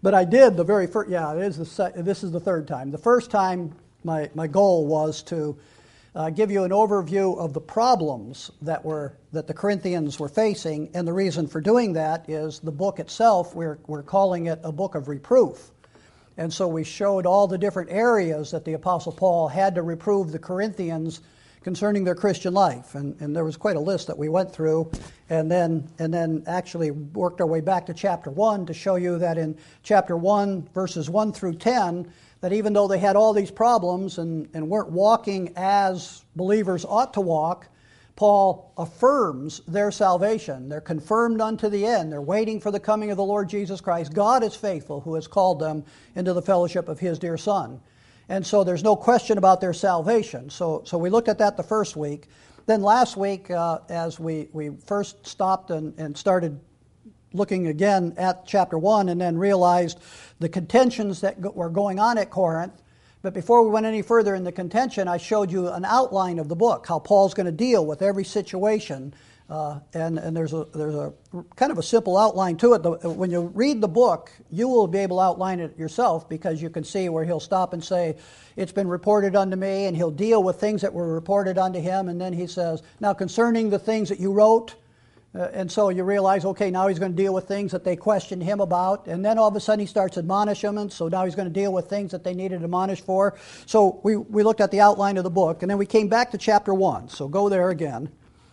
But I did the very first, this is the third time. The first time, my goal was to give you an overview of the problems that the Corinthians were facing, and the reason for doing that is the book itself, we're calling it a book of reproof. And so we showed all the different areas that the Apostle Paul had to reprove the Corinthians concerning their Christian life. And there was quite a list that we went through, and then actually worked our way back to chapter 1 to show you that in chapter 1, verses 1 through 10, that even though they had all these problems and weren't walking as believers ought to walk, Paul affirms their salvation. They're confirmed unto the end. They're waiting for the coming of the Lord Jesus Christ. God is faithful who has called them into the fellowship of His dear Son. And so there's no question about their salvation. So we looked at that the first week. Then last week, as we first stopped and started looking again at chapter 1 and then realized the contentions that were going on at Corinth. But before we went any further in the contention, I showed you an outline of the book, how Paul's going to deal with every situation. And there's a kind of a simple outline to it. When you read the book, you will be able to outline it yourself, because you can see where he'll stop and say, it's been reported unto me, and he'll deal with things that were reported unto him. And then he says, now concerning the things that you wrote, and so you realize, okay, now he's going to deal with things that they questioned him about. And then all of a sudden he starts admonishments, so now he's going to deal with things that they needed admonished for. So we looked at the outline of the book, and then we came back to chapter 1. So go there again.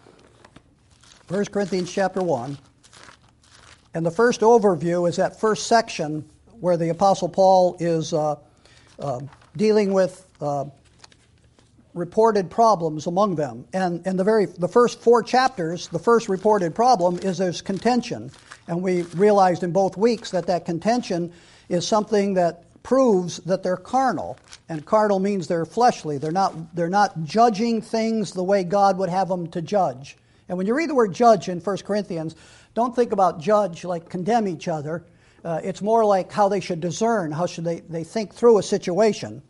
1 Corinthians chapter 1. And the first overview is that first section where the Apostle Paul is dealing with reported problems among them. And the first 4 chapters, the first reported problem is there's contention. And we realized in both weeks that contention is something that proves that they're carnal. And carnal means they're fleshly. They're not judging things the way God would have them to judge. And when you read the word judge in 1 Corinthians, don't think about judge like condemn each other. It's more like how they should discern, how should they think through a situation.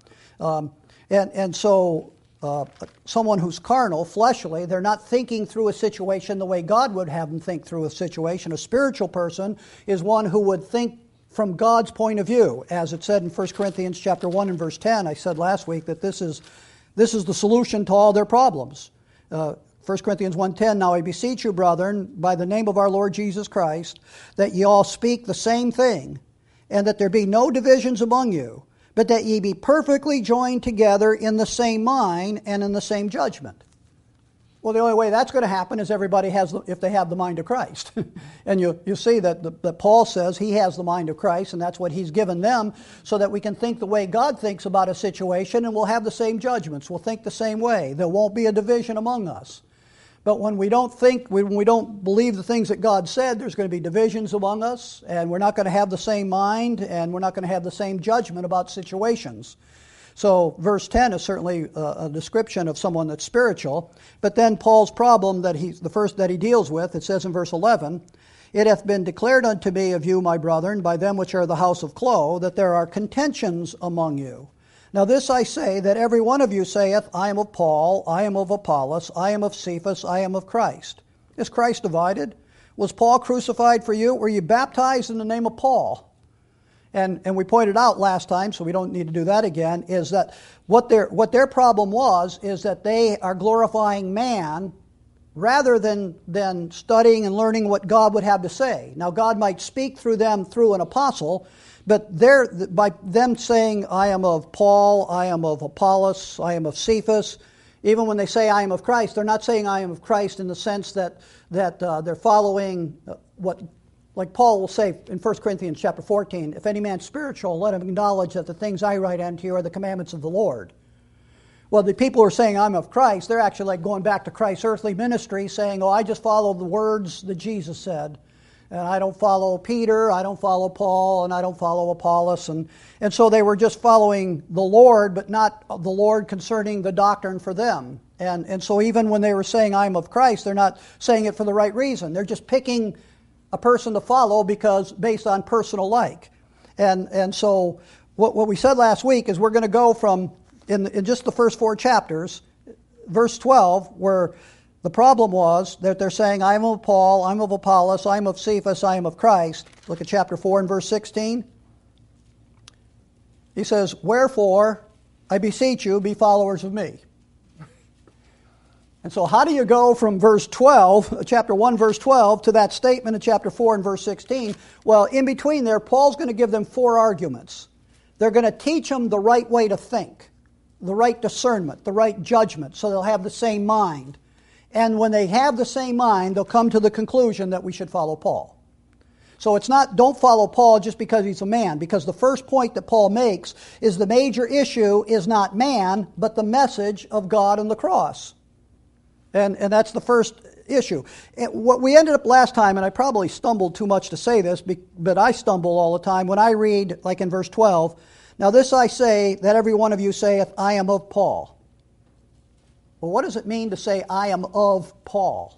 So someone who's carnal, fleshly, they're not thinking through a situation the way God would have them think through a situation. A spiritual person is one who would think from God's point of view. As it said in 1 Corinthians chapter 1 and verse 10, I said last week that this is the solution to all their problems. 1 Corinthians 1:10, now I beseech you, brethren, by the name of our Lord Jesus Christ, that ye all speak the same thing, and that there be no divisions among you, but that ye be perfectly joined together in the same mind and in the same judgment. Well, the only way that's going to happen is everybody if they have the mind of Christ. And you see that Paul says he has the mind of Christ, and that's what he's given them, so that we can think the way God thinks about a situation, and we'll have the same judgments. We'll think the same way. There won't be a division among us. But when we don't believe the things that God said, there's going to be divisions among us, and we're not going to have the same mind, and we're not going to have the same judgment about situations. So verse 10 is certainly a description of someone that's spiritual. But then Paul's problem the first that he deals with, it says in verse 11, it hath been declared unto me of you, my brethren, by them which are the house of Chloe, that there are contentions among you. Now this I say, that every one of you saith, I am of Paul, I am of Apollos, I am of Cephas, I am of Christ. Is Christ divided? Was Paul crucified for you? Were you baptized in the name of Paul? And we pointed out last time, so we don't need to do that again, is that what their problem is that they are glorifying man rather than studying and learning what God would have to say. Now God might speak through them through an apostle, but by them saying, I am of Paul, I am of Apollos, I am of Cephas, even when they say I am of Christ, they're not saying I am of Christ in the sense that they're following what, like Paul will say in 1 Corinthians chapter 14, if any man's spiritual, let him acknowledge that the things I write unto you are the commandments of the Lord. Well, the people who are saying I'm of Christ, they're actually like going back to Christ's earthly ministry, saying, I just follow the words that Jesus said. And I don't follow Peter, I don't follow Paul, and I don't follow Apollos. And so they were just following the Lord, but not the Lord concerning the doctrine for them. And so even when they were saying I am of Christ, they're not saying it for the right reason. They're just picking a person to follow based on personal like. And so what we said last week is we're going to go from, in just the first 4 chapters, verse 12, where the problem was that they're saying, I am of Paul, I am of Apollos, I am of Cephas, I am of Christ. Look at chapter 4 and verse 16. He says, wherefore, I beseech you, be followers of me. And so how do you go from verse 12, chapter 1, verse 12, to that statement in chapter 4 and verse 16? Well, in between there, Paul's going to give them 4 arguments. They're going to teach them the right way to think, the right discernment, the right judgment, so they'll have the same mind. And when they have the same mind, they'll come to the conclusion that we should follow Paul. So it's not, don't follow Paul just because he's a man, because the first point that Paul makes is the major issue is not man, but the message of God and the cross. And that's the first issue. What we ended up last time, and I probably stumbled too much to say this, but I stumble all the time when I read, like in verse 12, now this I say, that every one of you saith, I am of Paul. Well, what does it mean to say, I am of Paul?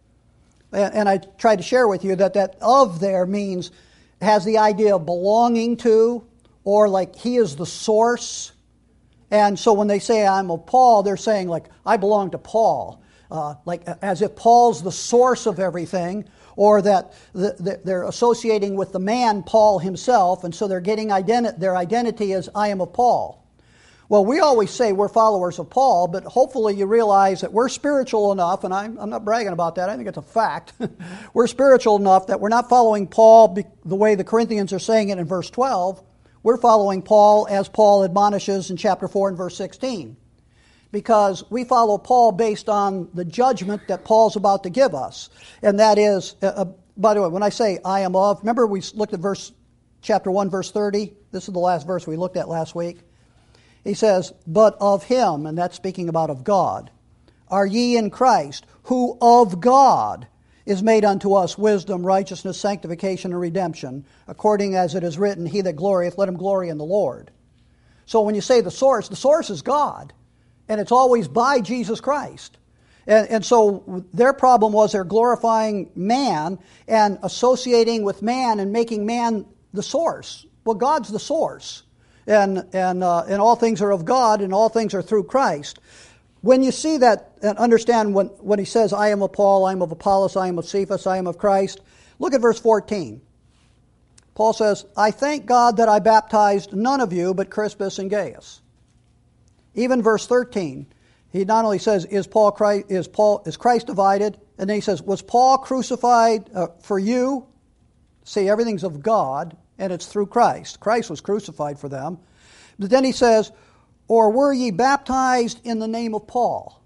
And I tried to share with you that of there means, has the idea of belonging to, or like he is the source. And so when they say I'm of Paul, they're saying like, I belong to Paul. Like as if Paul's the source of everything, or that they're associating with the man Paul himself, and so they're getting their identity as I am of Paul. Well, we always say we're followers of Paul, but hopefully you realize that we're spiritual enough, and I'm not bragging about that, I think it's a fact. We're spiritual enough that we're not following Paul the way the Corinthians are saying it in verse 12. We're following Paul as Paul admonishes in chapter 4 and verse 16. Because we follow Paul based on the judgment that Paul's about to give us. And that is, by the way, when I say I am of, remember we looked at chapter 1, verse 30? This is the last verse we looked at last week. He says, but of him, and that's speaking about of God, are ye in Christ, who of God is made unto us wisdom, righteousness, sanctification, and redemption, according as it is written, he that glorieth, let him glory in the Lord. So when you say the source is God. And it's always by Jesus Christ. And so their problem was they're glorifying man and associating with man and making man the source. Well, God's the source. And all things are of God and all things are through Christ. When you see that and understand when he says, I am of Paul, I am of Apollos, I am of Cephas, I am of Christ, look at verse 14. Paul says, I thank God that I baptized none of you but Crispus and Gaius. Even verse 13, he not only says, is Christ divided? And then he says, was Paul crucified for you? See, everything's of God, and it's through Christ. Christ was crucified for them. But then he says, or were ye baptized in the name of Paul?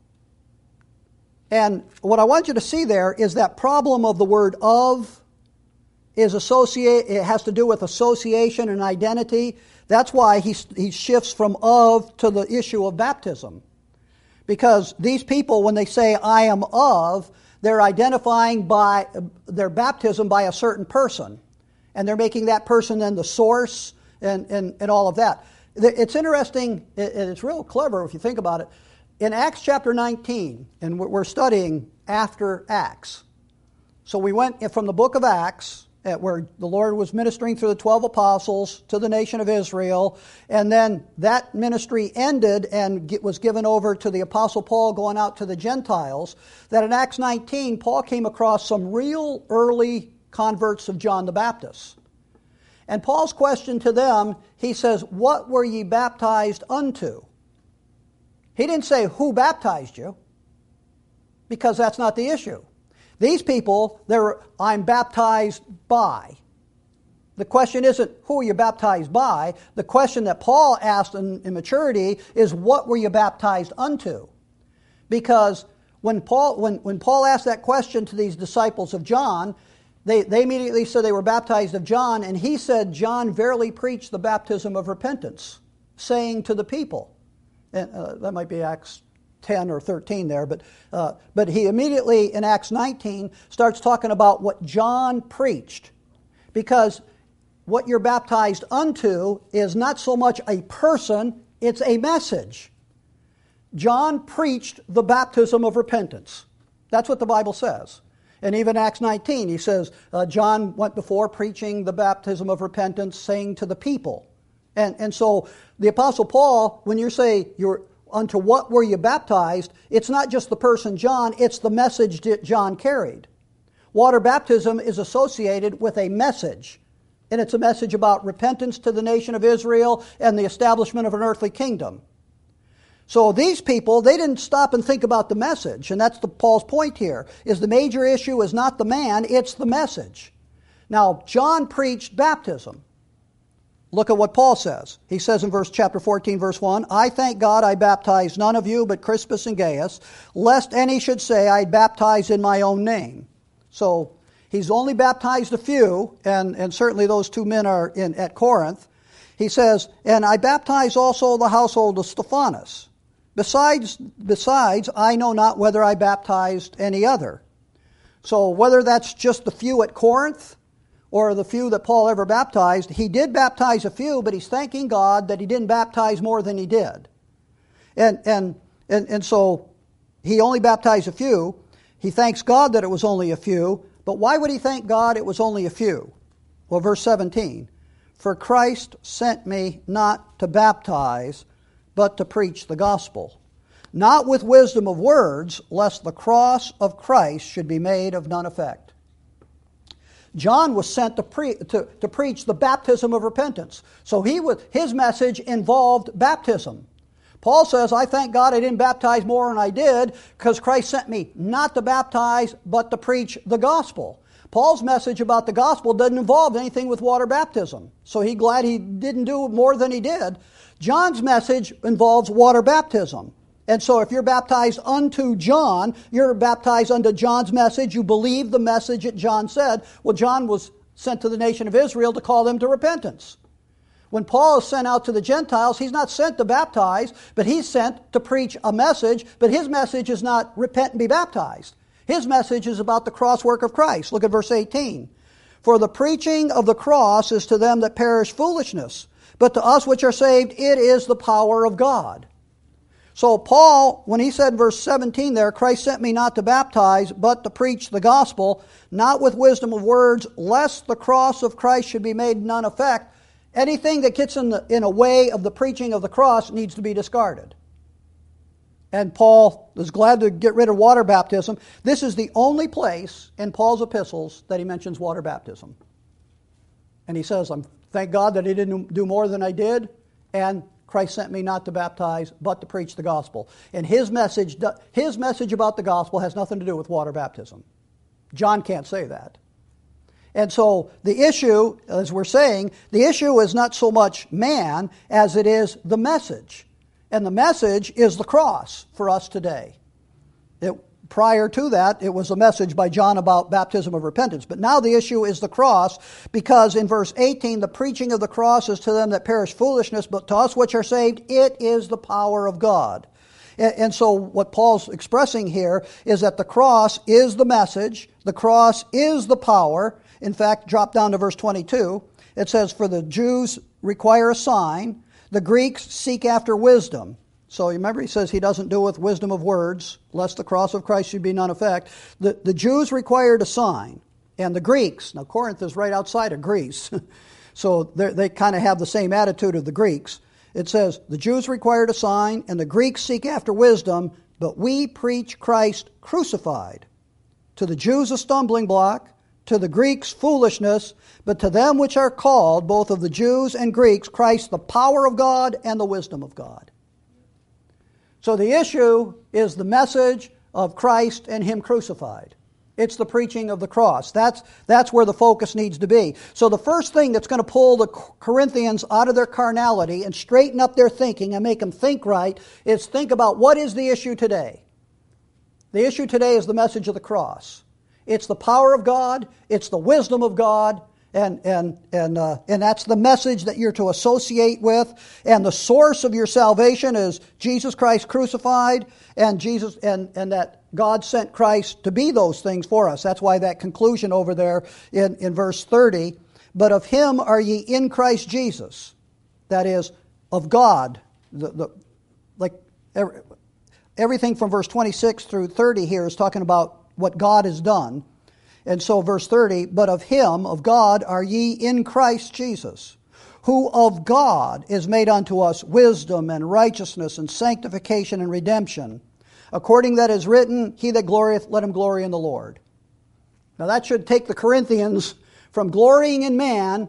And what I want you to see there is that problem of the word of is it has to do with association and identity. That's why he shifts from of to the issue of baptism. Because these people, when they say, I am of, they're identifying by their baptism by a certain person. And they're making that person then the source and all of that. It's interesting, and it's real clever if you think about it. In Acts chapter 19, and we're studying after Acts. So we went from the book of Acts, where the Lord was ministering through the 12 apostles to the nation of Israel, and then that ministry ended and was given over to the apostle Paul going out to the Gentiles, that in Acts 19, Paul came across some real early converts of John the Baptist. And Paul's question to them, he says, what were ye baptized unto? He didn't say, who baptized you? Because that's not the issue. These people, I'm baptized by. The question isn't, who are you baptized by? The question that Paul asked in maturity is, what were you baptized unto? Because when Paul asked that question to these disciples of John, they immediately said they were baptized of John, and he said, John verily preached the baptism of repentance, saying to the people. And that might be Acts 10 or 13 there, but he immediately in Acts 19 starts talking about what John preached, because what you're baptized unto is not so much a person, it's a message. John preached the baptism of repentance. That's what the Bible says. And even Acts 19, he says, John went before preaching the baptism of repentance, saying to the people. And so the Apostle Paul, when you say unto what were you baptized, it's not just the person John, it's the message that John carried. Water baptism is associated with a message. And it's a message about repentance to the nation of Israel and the establishment of an earthly kingdom. So these people, they didn't stop and think about the message. And that's Paul's point here, is the major issue is not the man, it's the message. Now, John preached baptism. Look at what Paul says. He says in chapter 14, verse 1, I thank God I baptized none of you but Crispus and Gaius, lest any should say I baptized in my own name. So he's only baptized a few, and certainly those two men are at Corinth. He says, and I baptize also the household of Stephanas. Besides, I know not whether I baptized any other. So whether that's just the few at Corinth or the few that Paul ever baptized, he did baptize a few, but he's thanking God that he didn't baptize more than he did. And so he only baptized a few. He thanks God that it was only a few. But why would he thank God it was only a few? Well, verse 17, for Christ sent me not to baptize, but to preach the gospel, not with wisdom of words, lest the cross of Christ should be made of none effect. John was sent to preach the baptism of repentance. So his message involved baptism. Paul says, I thank God I didn't baptize more than I did because Christ sent me not to baptize, but to preach the gospel. Paul's message about the gospel doesn't involve anything with water baptism. So he's glad he didn't do more than he did. John's message involves water baptism. And so if you're baptized unto John, you're baptized unto John's message. You believe the message that John said. Well, John was sent to the nation of Israel to call them to repentance. When Paul is sent out to the Gentiles, he's not sent to baptize, but he's sent to preach a message. But his message is not repent and be baptized. His message is about the cross work of Christ. Look at verse 18. For the preaching of the cross is to them that perish foolishness, but to us which are saved it is the power of God. So Paul, when he said in verse 17 there, Christ sent me not to baptize, but to preach the gospel, not with wisdom of words, lest the cross of Christ should be made none effect. Anything that gets in a way of the preaching of the cross needs to be discarded. And Paul is glad to get rid of water baptism. This is the only place in Paul's epistles that he mentions water baptism. And he says, thank God that he didn't do more than I did, and Christ sent me not to baptize, but to preach the gospel. And his message about the gospel has nothing to do with water baptism. John can't say that. And so the issue, as we're saying, the issue is not so much man as it is the message. And the message is the cross for us today. Prior to that, it was a message by John about baptism of repentance. But now the issue is the cross, because in verse 18, the preaching of the cross is to them that perish foolishness, but to us which are saved, it is the power of God. And so what Paul's expressing here is that the cross is the message, the cross is the power. In fact, drop down to verse 22. It says, for the Jews require a sign, the Greeks seek after wisdom. So remember, he says he doesn't do with wisdom of words, lest the cross of Christ should be none effect. The Jews required a sign, and the Greeks, now Corinth is right outside of Greece, so they kind of have the same attitude of the Greeks. It says, the Jews required a sign, and the Greeks seek after wisdom, but we preach Christ crucified. To the Jews a stumbling block, to the Greeks foolishness, but to them which are called, both of the Jews and Greeks, Christ the power of God and the wisdom of God. So the issue is the message of Christ and Him crucified. It's the preaching of the cross. That's where the focus needs to be. So the first thing that's going to pull the Corinthians out of their carnality and straighten up their thinking and make them think right is think about what is the issue today. The issue today is the message of the cross. It's the power of God. It's the wisdom of God. And that's the message that you're to associate with. And the source of your salvation is Jesus Christ crucified, and that God sent Christ to be those things for us. That's why that conclusion over there in verse 30, but of Him are ye in Christ Jesus. That is, of God. Everything from verse 26 through 30 here is talking about what God has done. And so verse 30, but of Him, of God, are ye in Christ Jesus, who of God is made unto us wisdom and righteousness and sanctification and redemption, according that is written, he that glorieth, let him glory in the Lord. Now that should take the Corinthians from glorying in man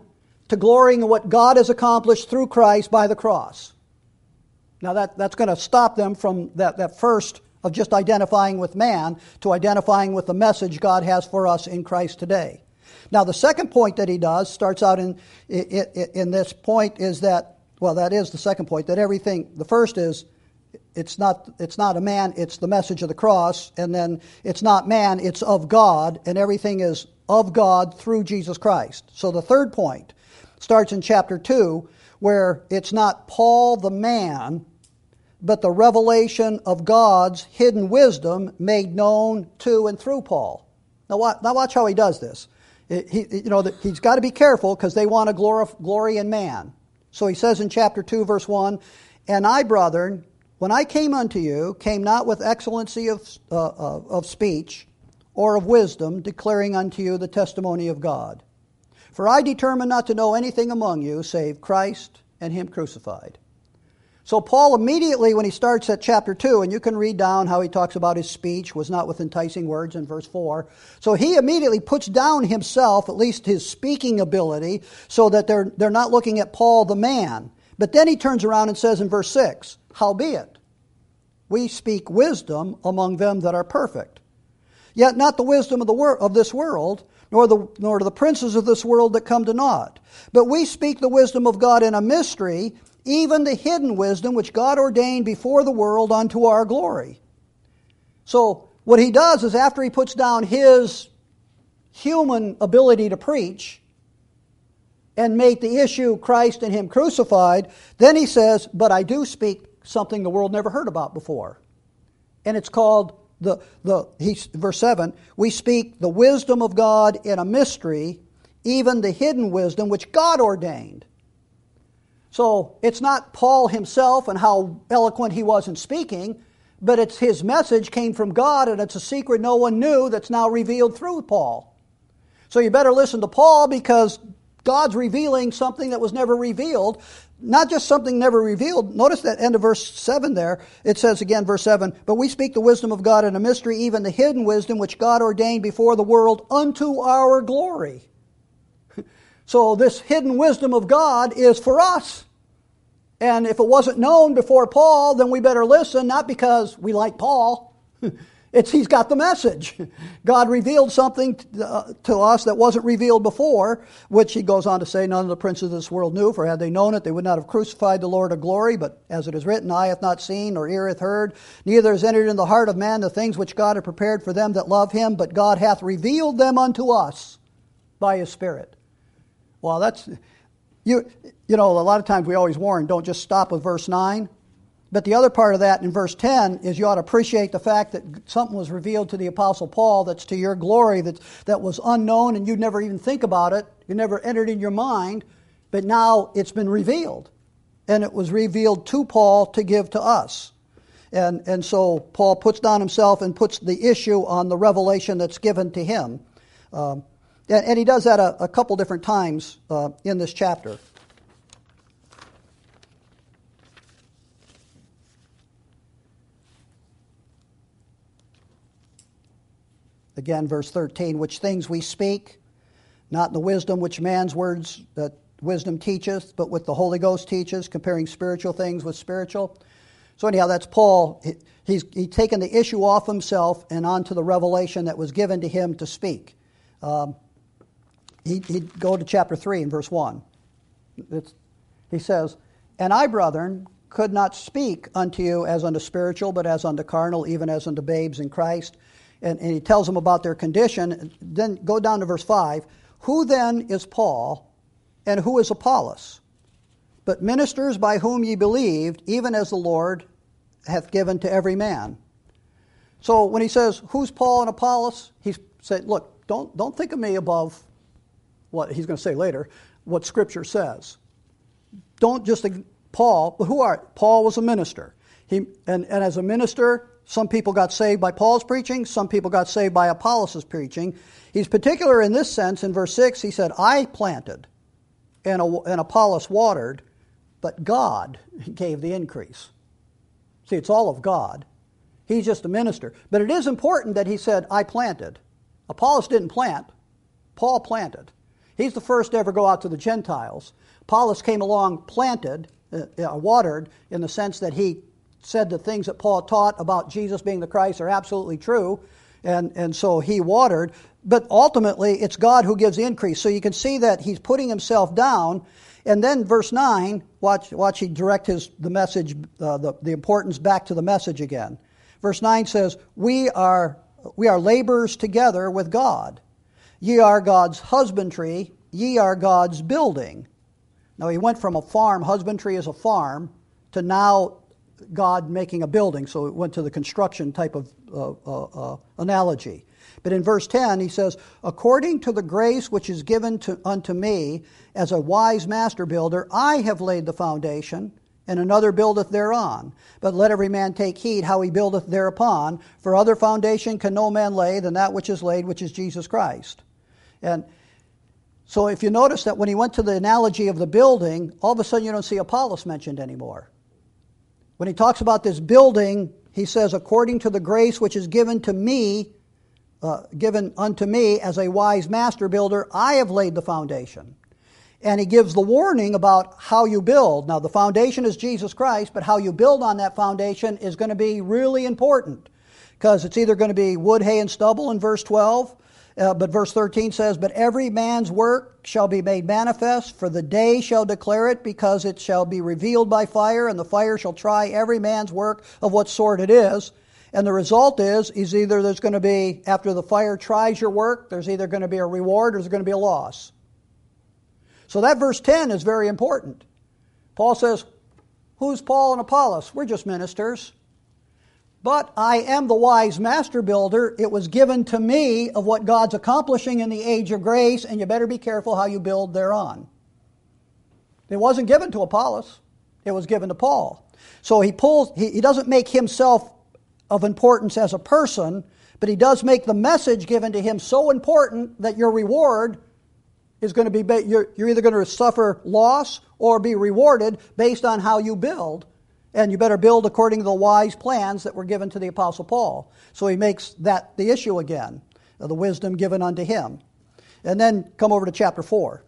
to glorying in what God has accomplished through Christ by the cross. Now that's going to stop them from that first of just identifying with man to identifying with the message God has for us in Christ today. Now the second point that he does starts out in this point is that, well, that is the second point, that everything, the first is it's not a man, it's the message of the cross, and then it's not man, it's of God, and everything is of God through Jesus Christ. So the third point starts in chapter 2, where it's not Paul the man, but the revelation of God's hidden wisdom made known to and through Paul. Now watch how he does this. He's got to be careful because they want to glory in man. So he says in chapter 2, verse 1, "And I, brethren, when I came unto you, came not with excellency of speech or of wisdom, declaring unto you the testimony of God. For I determined not to know anything among you save Christ and Him crucified." So Paul immediately, when he starts at chapter 2, and you can read down how he talks about his speech was not with enticing words in verse 4. So he immediately puts down himself, at least his speaking ability, so that they're not looking at Paul the man. But then he turns around and says in verse 6, "Howbeit, we speak wisdom among them that are perfect. Yet not the wisdom of this world, nor the princes of this world that come to naught. But we speak the wisdom of God in a mystery, even the hidden wisdom which God ordained before the world unto our glory." So what he does is after he puts down his human ability to preach and make the issue Christ and Him crucified, then he says, "But I do speak something the world never heard about before." And it's called verse 7, "We speak the wisdom of God in a mystery, even the hidden wisdom which God ordained." So it's not Paul himself and how eloquent he was in speaking, but it's his message came from God, and it's a secret no one knew that's now revealed through Paul. So you better listen to Paul because God's revealing something that was never revealed. Not just something never revealed. Notice that end of verse 7 there. It says again, verse 7, "But we speak the wisdom of God in a mystery, even the hidden wisdom which God ordained before the world unto our glory." So this hidden wisdom of God is for us. And if it wasn't known before Paul, then we better listen, not because we like Paul. He's got the message. God revealed something to us that wasn't revealed before, which he goes on to say, "None of the princes of this world knew, for had they known it, they would not have crucified the Lord of glory. But as it is written, eye hath not seen, nor ear hath heard, neither has entered in the heart of man the things which God hath prepared for them that love him, but God hath revealed them unto us by his Spirit." Well, that's, a lot of times we always warn, don't just stop with verse 9. But the other part of that in verse 10 is you ought to appreciate the fact that something was revealed to the Apostle Paul that's to your glory, that was unknown and you'd never even think about it. You never entered in your mind, but now it's been revealed. And it was revealed to Paul to give to us. And so Paul puts down himself and puts the issue on the revelation that's given to him. And he does that a couple different times in this chapter. Again, verse 13, "Which things we speak, not in the wisdom which man's words that wisdom teacheth, but with the Holy Ghost teaches, comparing spiritual things with spiritual." So anyhow, that's Paul. He's taken the issue off himself and onto the revelation that was given to him to speak. He'd go to chapter 3 and verse 1. He says, "And I, brethren, could not speak unto you as unto spiritual, but as unto carnal, even as unto babes in Christ." And he tells them about their condition. Then go down to verse 5. "Who then is Paul, and who is Apollos? But ministers by whom ye believed, even as the Lord hath given to every man." So when he says, who's Paul and Apollos? He's saying, look, don't think of me above what he's going to say later, what Scripture says. Don't just think, Paul, but who are? Paul was a minister. And as a minister, some people got saved by Paul's preaching. Some people got saved by Apollos' preaching. He's particular in this sense. In verse 6, he said, "I planted and Apollos watered, but God gave the increase." See, it's all of God. He's just a minister. But it is important that he said, "I planted." Apollos didn't plant. Paul planted. He's the first to ever go out to the Gentiles. Apollos came along planted, watered, in the sense that he said the things that Paul taught about Jesus being the Christ are absolutely true, and so he watered. But ultimately, it's God who gives the increase. So you can see that he's putting himself down. And then verse 9, watch he direct the message, the importance back to the message again. Verse 9 says, We are laborers together with God. Ye are God's husbandry, ye are God's building. Now he went from a farm, husbandry is a farm, to now God making a building. So it went to the construction type of analogy. But in verse 10 he says, According to the grace which is given unto me as a wise master builder, I have laid the foundation, and another buildeth thereon. But let every man take heed how he buildeth thereupon, for other foundation can no man lay than that which is laid, which is Jesus Christ. And so if you notice that when he went to the analogy of the building, all of a sudden you don't see Apollos mentioned anymore. When he talks about this building, he says, according to the grace which is given unto me as a wise master builder, I have laid the foundation. And he gives the warning about how you build. Now, the foundation is Jesus Christ, but how you build on that foundation is going to be really important, because it's either going to be wood, hay, and stubble in verse 12, but verse 13 says, But every man's work shall be made manifest, for the day shall declare it, because it shall be revealed by fire, and the fire shall try every man's work of what sort it is. And the result is either there's going to be, after the fire tries your work, there's either going to be a reward or there's going to be a loss. So that verse 10 is very important. Paul says, who's Paul and Apollos? We're just ministers. But I am the wise master builder. It was given to me of what God's accomplishing in the age of grace, and you better be careful how you build thereon. It wasn't given to Apollos. It was given to Paul. So he doesn't make himself of importance as a person, but he does make the message given to him so important that your reward is going to be, you're either going to suffer loss or be rewarded based on how you build. And you better build according to the wise plans that were given to the Apostle Paul. So he makes that the issue again, the wisdom given unto him. And then come over to chapter 4.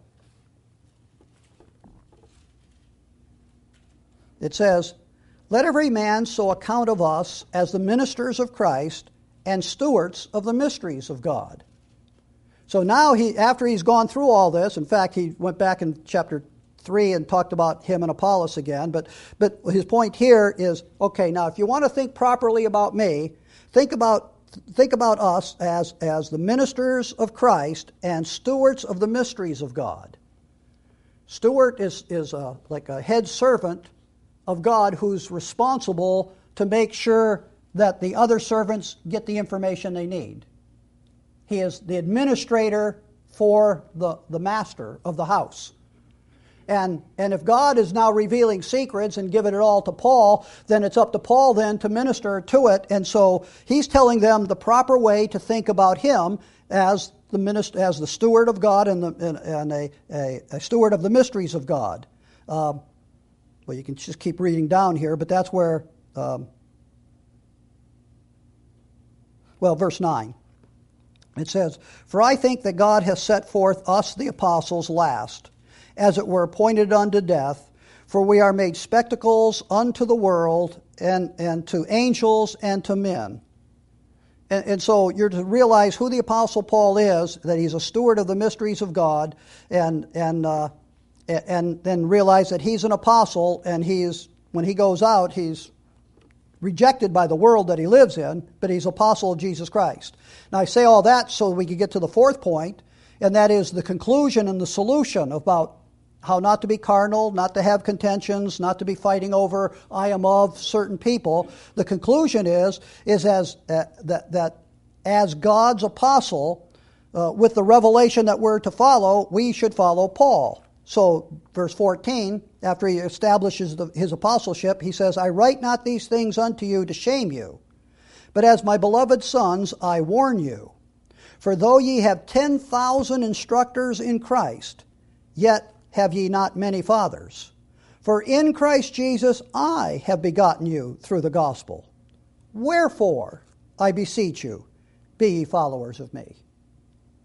It says, Let every man so account of us as the ministers of Christ and stewards of the mysteries of God. So now after he's gone through all this, in fact, he went back in chapter 3 and talked about him and Apollos again, but his point here is, okay, now if you want to think properly about me, think about us as the ministers of Christ and stewards of the mysteries of God. Steward is like a head servant of God who's responsible to make sure that the other servants get the information they need. He is the administrator for the master of the house. And if God is now revealing secrets and giving it all to Paul, then it's up to Paul then to minister to it. And so he's telling them the proper way to think about him as the steward of God and a steward of the mysteries of God. Well, you can just keep reading down here, but that's where, verse 9. It says, For I think that God has set forth us the apostles last, as it were appointed unto death, for we are made spectacles unto the world, and to angels and to men. And so you're to realize who the Apostle Paul is, that he's a steward of the mysteries of God, and then realize that he's an apostle, and when he goes out, he's rejected by the world that he lives in, but he's apostle of Jesus Christ. Now I say all that so we can get to the fourth point, and that is the conclusion and the solution about how not to be carnal, not to have contentions, not to be fighting over I am of certain people. The conclusion is that as God's apostle, with the revelation that we're to follow, we should follow Paul. So, verse 14, after he establishes his apostleship, he says, I write not these things unto you to shame you, but as my beloved sons, I warn you. For though ye have 10,000 instructors in Christ, yet have ye not many fathers. For in Christ Jesus I have begotten you through the gospel. Wherefore, I beseech you, be ye followers of me.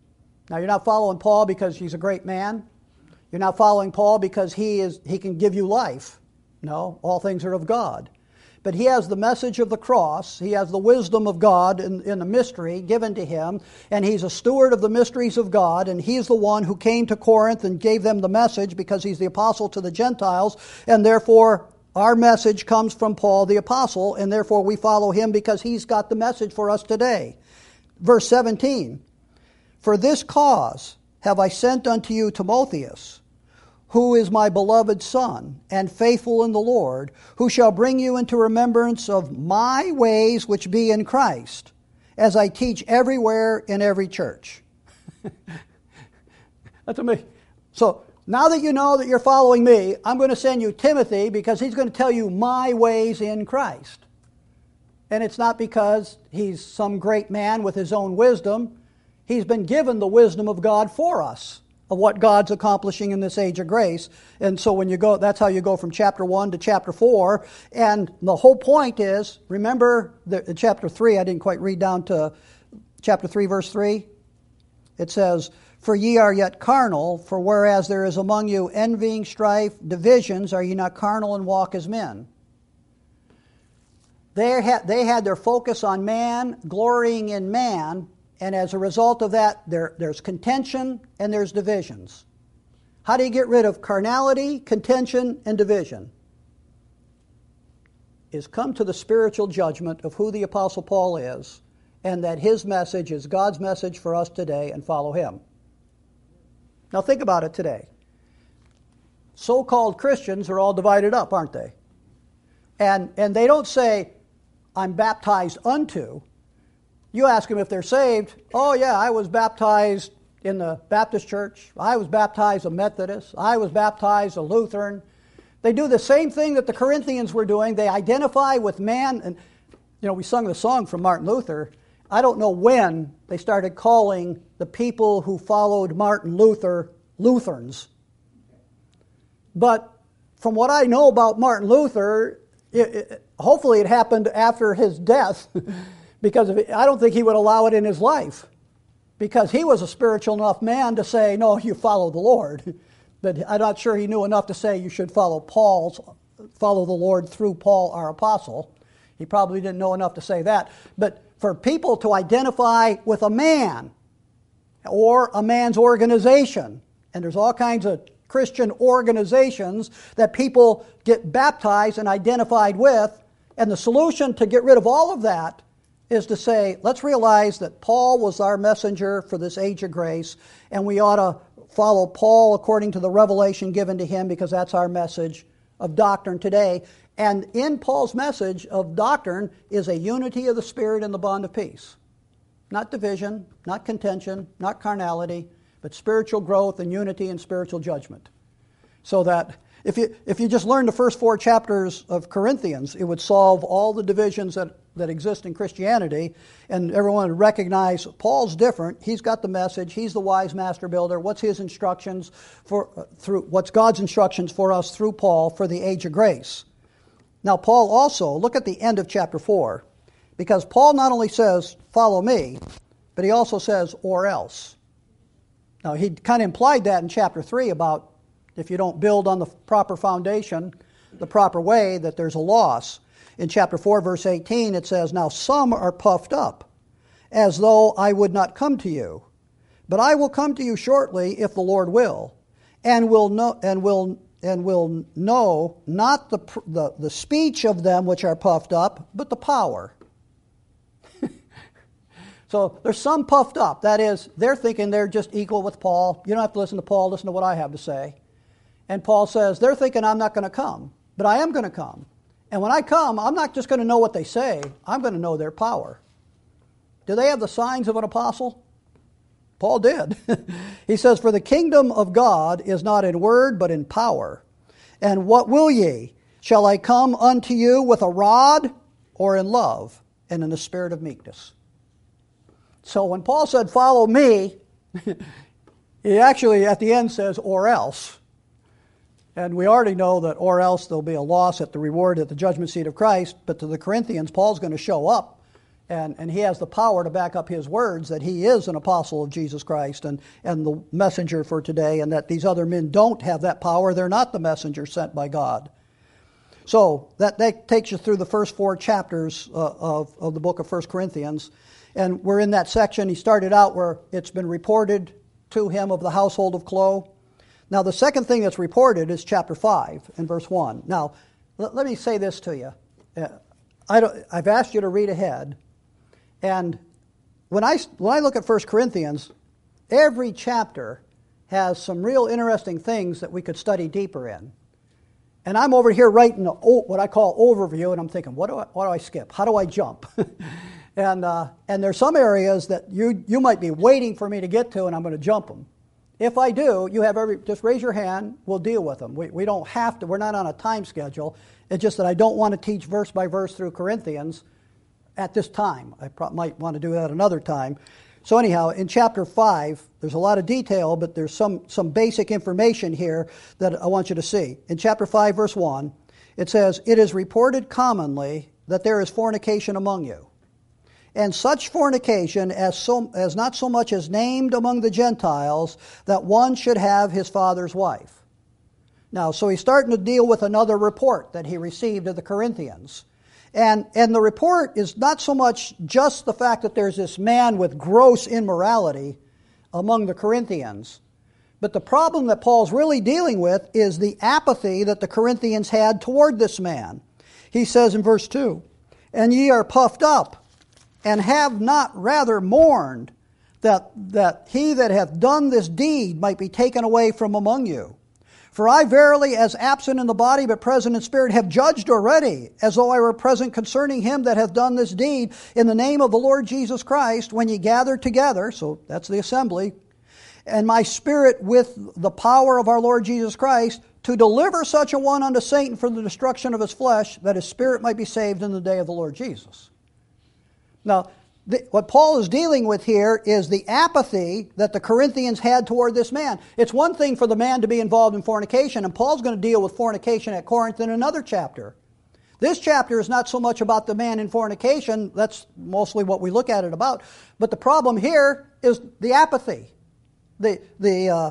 Now, you're not following Paul because he's a great man. You're not following Paul because he can give you life. No, all things are of God. But he has the message of the cross. He has the wisdom of God in the mystery given to him. And he's a steward of the mysteries of God. And he's the one who came to Corinth and gave them the message because he's the apostle to the Gentiles. And therefore, our message comes from Paul the apostle. And therefore, we follow him because he's got the message for us today. Verse 17. For this cause have I sent unto you Timotheus, who is my beloved son, and faithful in the Lord, who shall bring you into remembrance of my ways which be in Christ, as I teach everywhere in every church. That's amazing. So now that you know that you're following me, I'm going to send you Timothy because he's going to tell you my ways in Christ. And it's not because he's some great man with his own wisdom. He's been given the wisdom of God for us, of what God's accomplishing in this age of grace. And so when you go, that's how you go from chapter 1 to chapter 4. And the whole point is, remember in chapter 3, I didn't quite read down to chapter 3, verse 3. It says, for ye are yet carnal, for whereas there is among you envying, strife, divisions, are ye not carnal and walk as men? They had their focus on man, glorying in man, and as a result of that, there's contention and there's divisions. How do you get rid of carnality, contention, and division? Is come to the spiritual judgment of who the Apostle Paul is, and that his message is God's message for us today, and follow him. Now think about it today. So-called Christians are all divided up, aren't they? And they don't say, I'm baptized unto. You ask them if they're saved. Oh, yeah, I was baptized in the Baptist church. I was baptized a Methodist. I was baptized a Lutheran. They do the same thing that the Corinthians were doing. They identify with man. And, we sung the song from Martin Luther. I don't know when they started calling the people who followed Martin Luther Lutherans. But from what I know about Martin Luther, hopefully it happened after his death. Because I don't think he would allow it in his life. Because he was a spiritual enough man to say, no, you follow the Lord. But I'm not sure he knew enough to say you should follow the Lord through Paul, our apostle. He probably didn't know enough to say that. But for people to identify with a man or a man's organization, and there's all kinds of Christian organizations that people get baptized and identified with, and the solution to get rid of all of that is to say, let's realize that Paul was our messenger for this age of grace, and we ought to follow Paul according to the revelation given to him because that's our message of doctrine today. And in Paul's message of doctrine is a unity of the Spirit and the bond of peace. Not division, not contention, not carnality, but spiritual growth and unity and spiritual judgment. So that if you just learn the first 4 chapters of Corinthians, it would solve all the divisions that exist in Christianity, and everyone would recognize Paul's different. He's got the message. He's the wise master builder. What's his instructions what's God's instructions for us through Paul for the age of grace? Now, Paul also, look at the end of chapter 4, because Paul not only says, follow me, but he also says, or else. Now, he kind of implied that in chapter 3 about if you don't build on the proper foundation, the proper way, that there's a loss. In chapter 4, verse 18, it says, now some are puffed up, as though I would not come to you. But I will come to you shortly, if the Lord will, and will know not the speech of them which are puffed up, but the power. So there's some puffed up. That is, they're thinking they're just equal with Paul. You don't have to listen to Paul, listen to what I have to say. And Paul says, they're thinking I'm not going to come, but I am going to come. And when I come, I'm not just going to know what they say, I'm going to know their power. Do they have the signs of an apostle? Paul did. He says, for the kingdom of God is not in word, but in power. And what will ye? Shall I come unto you with a rod, or in love, and in the spirit of meekness? So when Paul said, follow me, he actually at the end says, or else. And we already know that or else there'll be a loss at the reward at the judgment seat of Christ. But to the Corinthians, Paul's going to show up And he has the power to back up his words that he is an apostle of Jesus Christ and the messenger for today, and that these other men don't have that power. They're not the messenger sent by God. So that takes you through the first 4 chapters of the book of 1 Corinthians. And we're in that section. He started out where it's been reported to him of the household of Chloe. Now the second thing that's reported is chapter 5 and verse 1. Now let me say this to you. I've asked you to read ahead. And when I look at 1 Corinthians, every chapter has some real interesting things that we could study deeper in. And I'm over here writing what I call overview, and I'm thinking, what do I skip? How do I jump? and there's some areas that you might be waiting for me to get to, and I'm going to jump them. If I do, just raise your hand. We'll deal with them. We don't have to. We're not on a time schedule. It's just that I don't want to teach verse by verse through Corinthians at this time. I might want to do that another time. So anyhow, in chapter 5, there's a lot of detail, but there's some basic information here that I want you to see. In chapter 5, verse 1, it says, "It is reported commonly that there is fornication among you, and such fornication as not so much as named among the Gentiles, that one should have his father's wife." Now, so he's starting to deal with another report that he received of the Corinthians. And the report is not so much just the fact that there's this man with gross immorality among the Corinthians, but the problem that Paul's really dealing with is the apathy that the Corinthians had toward this man. He says in verse 2, "And ye are puffed up, and have not rather mourned, that he that hath done this deed might be taken away from among you. For I verily, as absent in the body but present in spirit, have judged already, as though I were present concerning him that hath done this deed, in the name of the Lord Jesus Christ, when ye gather together," so that's the assembly, "and my spirit with the power of our Lord Jesus Christ, to deliver such a one unto Satan for the destruction of his flesh, that his spirit might be saved in the day of the Lord Jesus." Now, what Paul is dealing with here is the apathy that the Corinthians had toward this man. It's one thing for the man to be involved in fornication, and Paul's going to deal with fornication at Corinth in another chapter. This chapter is not so much about the man in fornication. That's mostly what we look at it about. But the problem here is the apathy, the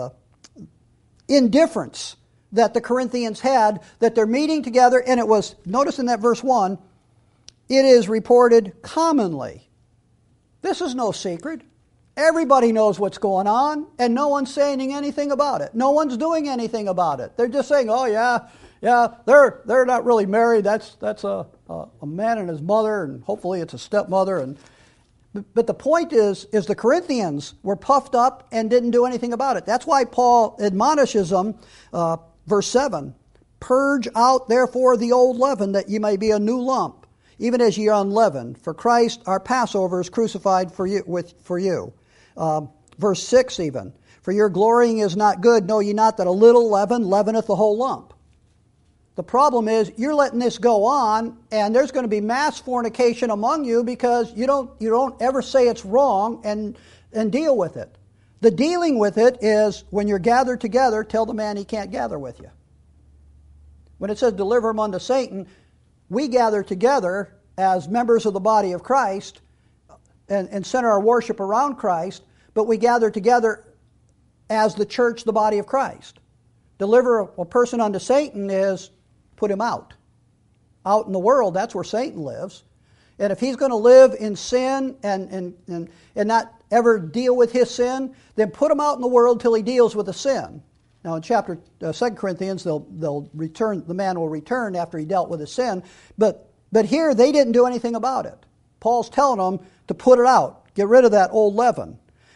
indifference that the Corinthians had, that they're meeting together, and it was, notice in that verse 1, "It is reported commonly." This is no secret. Everybody knows what's going on, and no one's saying anything about it. No one's doing anything about it. They're just saying, "Oh yeah, they're not really married. That's a man and his mother, and hopefully it's a stepmother." But the point is the Corinthians were puffed up and didn't do anything about it. That's why Paul admonishes them, verse 7, "Purge out therefore the old leaven, that ye may be a new lump, even as ye are unleavened. For Christ our Passover is crucified for you. Verse 6 even, "For your glorying is not good. Know ye not that a little leaven leaveneth the whole lump?" The problem is you're letting this go on, and there's going to be mass fornication among you because you don't ever say it's wrong and deal with it. The dealing with it is when you're gathered together, tell the man he can't gather with you. When it says deliver him unto Satan, we gather together as members of the body of Christ and center our worship around Christ, but we gather together as the church, the body of Christ. Deliver a person unto Satan is put him out. Out in the world, that's where Satan lives. And if he's going to live in sin and not ever deal with his sin, then put him out in the world till he deals with the sin. Now in chapter 2 Corinthians, they'll return. The man will return after he dealt with his sin. But here they didn't do anything about it. Paul's telling them to put it out, get rid of that old leaven.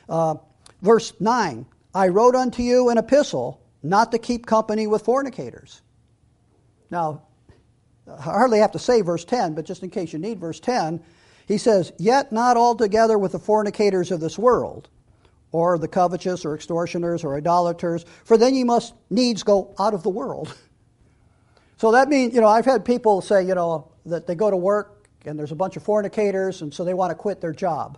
Verse 9: "I wrote unto you an epistle, not to keep company with fornicators." Now, I hardly have to say verse 10, but just in case you need verse 10, he says, "Yet not altogether with the fornicators of this world, or the covetous, or extortioners, or idolaters, for then you must needs go out of the world." So that means, I've had people say, that they go to work and there's a bunch of fornicators, and so they want to quit their job.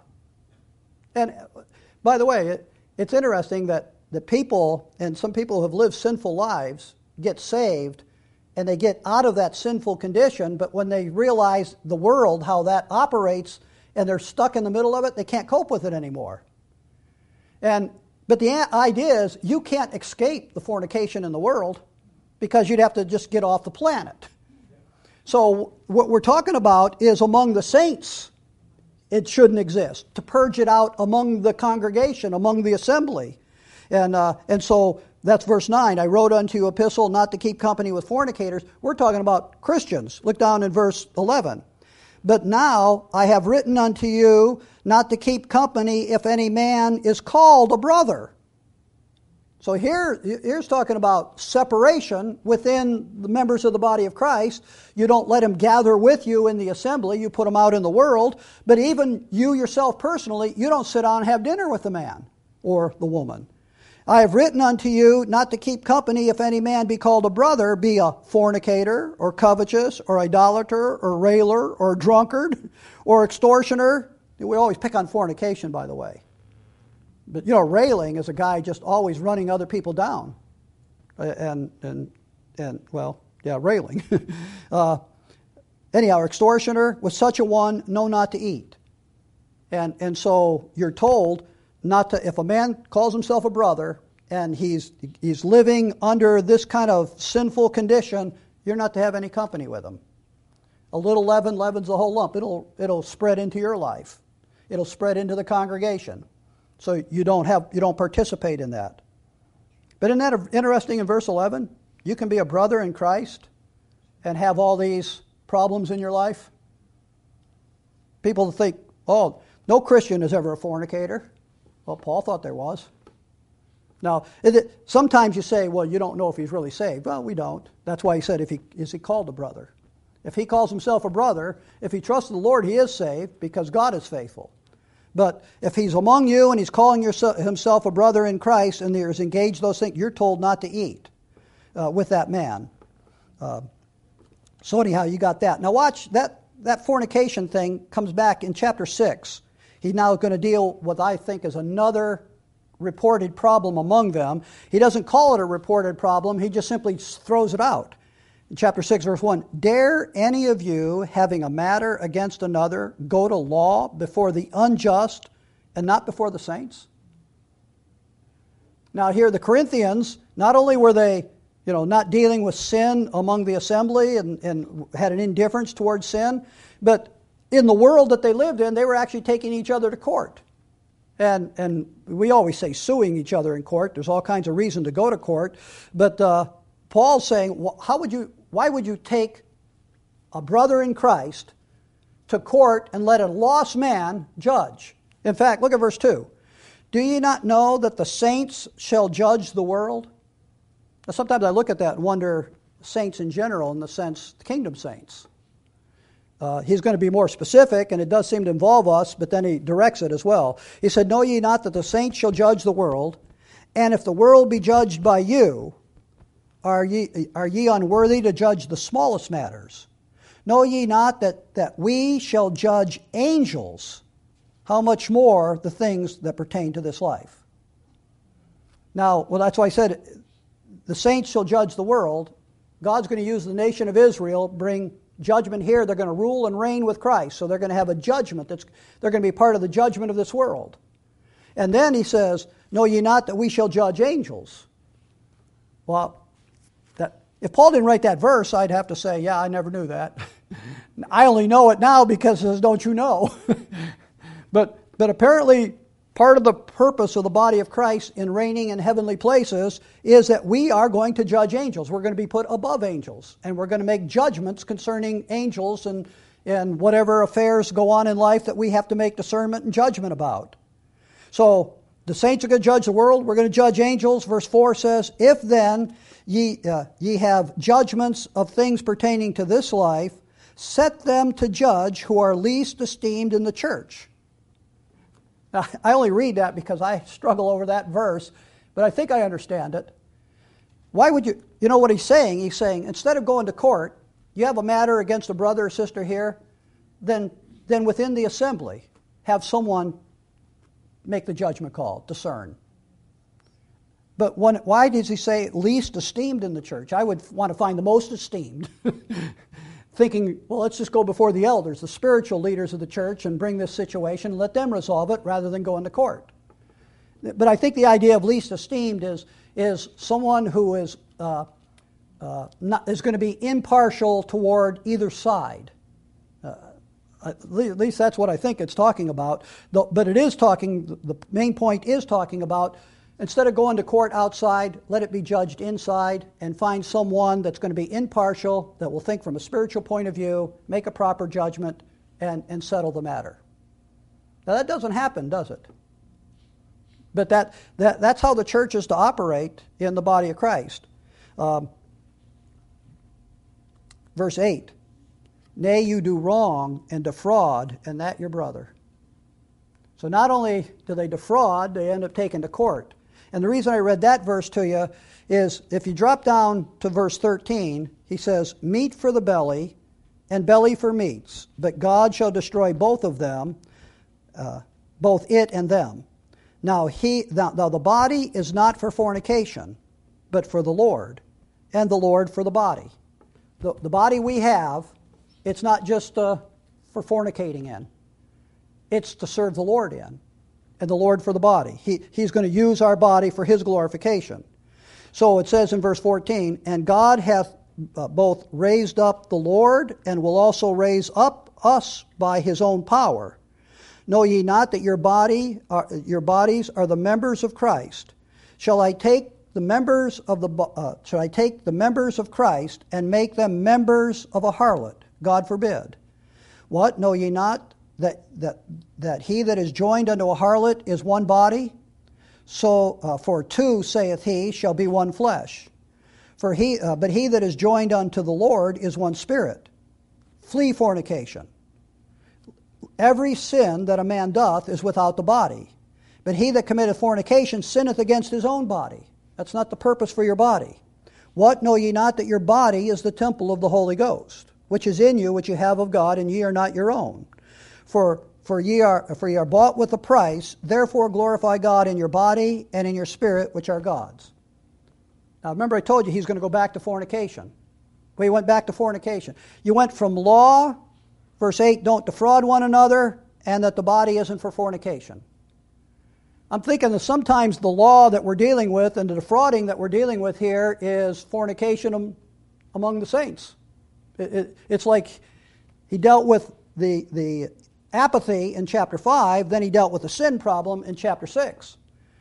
And by the way, it's interesting that the people, and some people who have lived sinful lives, get saved, and they get out of that sinful condition, but when they realize the world, how that operates, and they're stuck in the middle of it, they can't cope with it anymore. But the idea is you can't escape the fornication in the world because you'd have to just get off the planet. So what we're talking about is among the saints, it shouldn't exist. To purge it out among the congregation, among the assembly. And so that's verse 9. I wrote unto you epistle not to keep company with fornicators. We're talking about Christians. Look down in verse 11. But now I have written unto you not to keep company if any man is called a brother. So here's talking about separation within the members of the body of Christ. You don't let him gather with you in the assembly. You put him out in the world. But even you yourself personally, you don't sit down and have dinner with the man or the woman. I have written unto you not to keep company if any man be called a brother, be a fornicator, or covetous, or idolater, or railer, or drunkard, or extortioner. We always pick on fornication, by the way. But, railing is a guy just always running other people down. Railing. Anyhow, extortioner, with such a one, know not to eat. And so you're told not to, if a man calls himself a brother and he's living under this kind of sinful condition, you're not to have any company with him. A little leaven leavens the whole lump. It'll spread into your life. It'll spread into the congregation. So you don't participate in that. But isn't that interesting in verse 11? You can be a brother in Christ and have all these problems in your life. People think, oh, no Christian is ever a fornicator. Well, Paul thought there was. Now, sometimes you say, well, you don't know if he's really saved. Well, we don't. That's why he said, is he called a brother? If he calls himself a brother, if he trusts the Lord, he is saved because God is faithful. But if he's among you and he's calling himself a brother in Christ and there's engaged those things, you're told not to eat with that man. So anyhow, you got that. Now watch, that fornication thing comes back in chapter 6. He's now going to deal with what I think is another reported problem among them. He doesn't call it a reported problem. He just simply throws it out. In chapter 6, verse 1, dare any of you, having a matter against another, go to law before the unjust and not before the saints? Now here the Corinthians, not only were they not dealing with sin among the assembly and had an indifference towards sin, but in the world that they lived in, they were actually taking each other to court. And we always say suing each other in court. There's all kinds of reason to go to court. But Paul's saying, why would you take a brother in Christ to court and let a lost man judge? In fact, look at verse 2. Do ye not know that the saints shall judge the world? Now, sometimes I look at that and wonder, saints in general, in the sense, the kingdom saints. He's going to be more specific, and it does seem to involve us, but then he directs it as well. He said, know ye not that the saints shall judge the world? And if the world be judged by you, are ye unworthy to judge the smallest matters? Know ye not that we shall judge angels? How much more the things that pertain to this life? Now, well, that's why I said the saints shall judge the world. God's going to use the nation of Israel, bring judgment here. They're going to rule and reign with Christ. So they're going to have a judgment. They're going to be part of the judgment of this world. And then he says, know ye not that we shall judge angels? Well, if Paul didn't write that verse, I'd have to say, yeah, I never knew that. I only know it now because it says, don't you know? But apparently part of the purpose of the body of Christ in reigning in heavenly places is that we are going to judge angels. We're going to be put above angels, and we're going to make judgments concerning angels and whatever affairs go on in life that we have to make discernment and judgment about. So the saints are going to judge the world. We're going to judge angels. Verse 4 says, if then ye have judgments of things pertaining to this life, set them to judge who are least esteemed in the church. Now, I only read that because I struggle over that verse, but I think I understand it. Why would you know what he's saying? He's saying, instead of going to court, you have a matter against a brother or sister here, then within the assembly, have someone make the judgment call, discern. But why does he say least esteemed in the church? I would want to find the most esteemed. Thinking, well, let's just go before the elders, the spiritual leaders of the church, and bring this situation and let them resolve it rather than go into court. But I think the idea of least esteemed is someone who is going to be impartial toward either side. At least that's what I think it's talking about. But it is talking, the main point is talking about, instead of going to court outside, let it be judged inside and find someone that's going to be impartial, that will think from a spiritual point of view, make a proper judgment, and settle the matter. Now that doesn't happen, does it? But that's how the church is to operate in the body of Christ. Verse 8, nay, you do wrong and defraud, and that your brother. So not only do they defraud, they end up taken to court. And the reason I read that verse to you is if you drop down to verse 13, he says, meat for the belly and belly for meats, but God shall destroy both of them, both it and them. Now the body is not for fornication, but for the Lord, and the Lord for the body. The body we have, it's not just for fornicating in. It's to serve the Lord in, and the Lord for the body. He's going to use our body for His glorification. So it says in verse 14, and God hath both raised up the Lord, and will also raise up us by His own power. Know ye not that your bodies are the members of Christ? Shall I take the members of Christ and make them members of a harlot? God forbid. What? Know ye not that he that is joined unto a harlot is one body? So for two, saith he, shall be one flesh. But he that is joined unto the Lord is one spirit. Flee fornication. Every sin that a man doth is without the body. But he that committeth fornication sinneth against his own body. That's not the purpose for your body. What? Know ye not that your body is the temple of the Holy Ghost, which is in you, which you have of God, and ye are not your own? For ye are bought with a price, therefore glorify God in your body and in your spirit, which are God's. Now remember I told you he's going to go back to fornication. Well, he went back to fornication. You went from law, verse 8, don't defraud one another, and that the body isn't for fornication. I'm thinking that sometimes the law that we're dealing with and the defrauding that we're dealing with here is fornication among the saints. It's like he dealt with the apathy in chapter 5, then he dealt with the sin problem in chapter 6.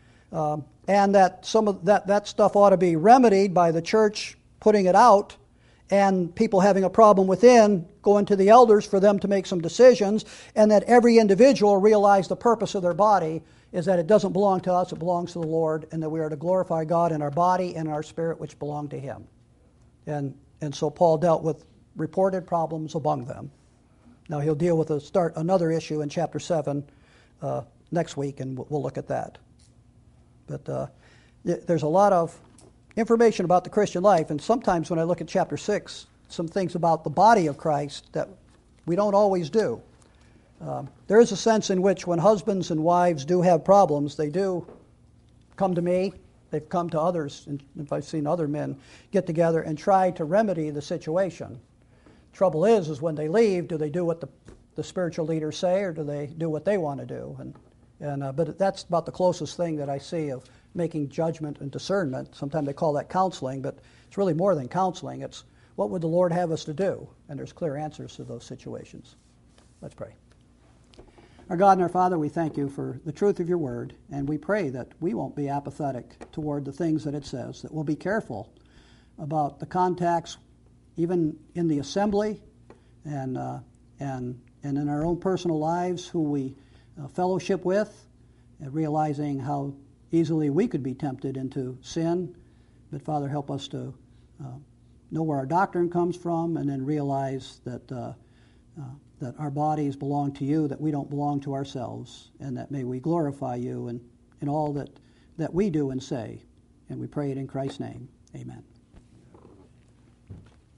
And that some of that stuff ought to be remedied by the church putting it out, and people having a problem within going to the elders for them to make some decisions, and that every individual realize the purpose of their body is that it doesn't belong to us, it belongs to the Lord, and that we are to glorify God in our body and our spirit, which belong to Him. And so Paul dealt with reported problems among them. Now he'll deal with another issue in chapter 7 next week, and we'll look at that. But there's a lot of information about the Christian life, and sometimes when I look at chapter 6, some things about the body of Christ that we don't always do. There is a sense in which when husbands and wives do have problems, they do come to me. They've come to others, and if I've seen other men get together and try to remedy the situation. Trouble is when they leave, do they do what the spiritual leaders say, or do they do what they want to do? But that's about the closest thing that I see of making judgment and discernment. Sometimes they call that counseling, but it's really more than counseling. It's what would the Lord have us to do? And there's clear answers to those situations. Let's pray. Our God and our Father, we thank you for the truth of your word, and we pray that we won't be apathetic toward the things that it says, that we'll be careful about the contacts, even in the assembly and in our own personal lives, who we fellowship with, and realizing how easily we could be tempted into sin. But Father, help us to know where our doctrine comes from, and then realize that our bodies belong to you, that we don't belong to ourselves, and that may we glorify you in all that we do and say. And we pray it in Christ's name. Amen.